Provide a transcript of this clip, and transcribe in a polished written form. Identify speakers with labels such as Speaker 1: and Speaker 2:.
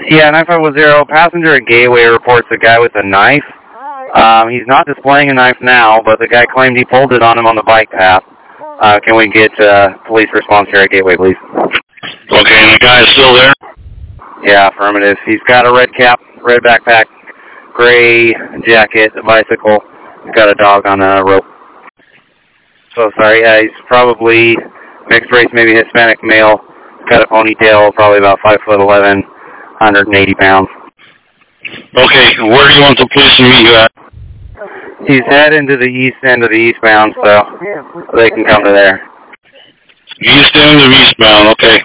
Speaker 1: Yeah, 9510, passenger at Gateway reports a guy with a knife. He's not displaying a knife now, but the guy claimed he pulled it on him on the bike path. Can we get police response here at Gateway, please?
Speaker 2: Okay, and the guy is still there?
Speaker 1: Yeah, affirmative. He's got a red cap, red backpack, gray jacket, a bicycle. He's got a dog on a rope. So sorry, he's probably mixed race, maybe Hispanic male. Got a ponytail, probably about 5'11", 180 pounds.
Speaker 2: Okay, where do you want the police to meet you at?
Speaker 1: He's heading to the east end of the eastbound, so they can come to there.
Speaker 2: East end of eastbound, okay.